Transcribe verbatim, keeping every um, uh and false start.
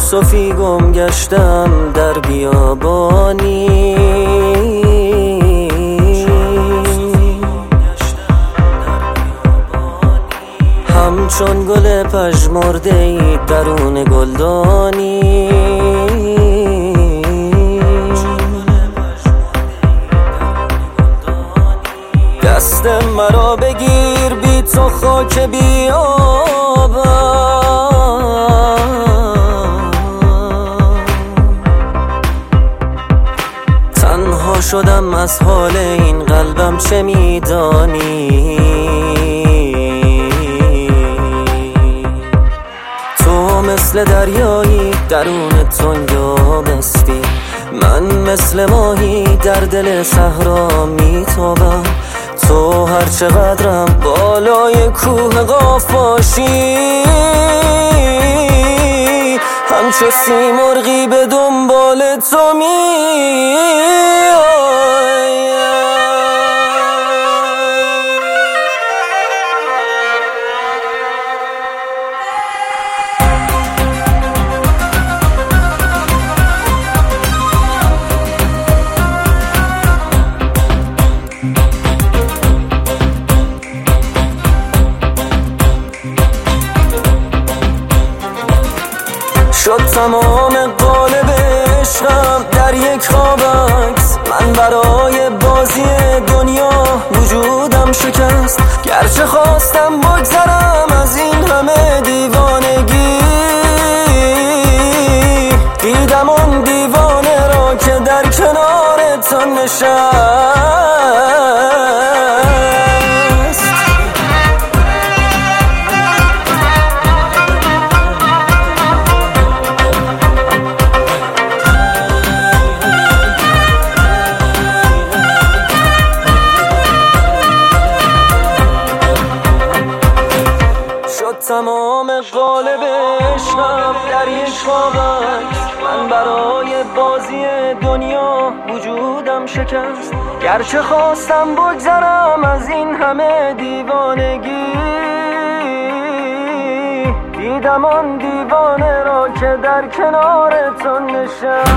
یوسفی گم گشتم در بیابانی، همچون گل پژمرده‌ای درون گلدانی. دست مرا بگیر بی تو خاک بیابم، تنها شدم از حال این قلبم چه میدانی. تو مثل دریایی درون تنگ آبستی، من مثل ماهی در دل صحرا میتابم. تو هر چقدرم بالای کوه قاف باشی، همچو سیمرغی به دنبال تو میآیم. شد تمام قالب عشقم در یک خواب عکس، من برای بازی دنیا وجودم شکست. گرچه خواستم بگذرم از این همه دیوانگی، دیدم اون دیوانه را که در کنار تو نشست. تمام قالب عشقم در یک خواب عکس، من برای بازی دنیا وجودم شکست. گرچه خواستم بگذرم از این همه دیوانگی، دیدم آن دیوانه را که در کنار تو نشست.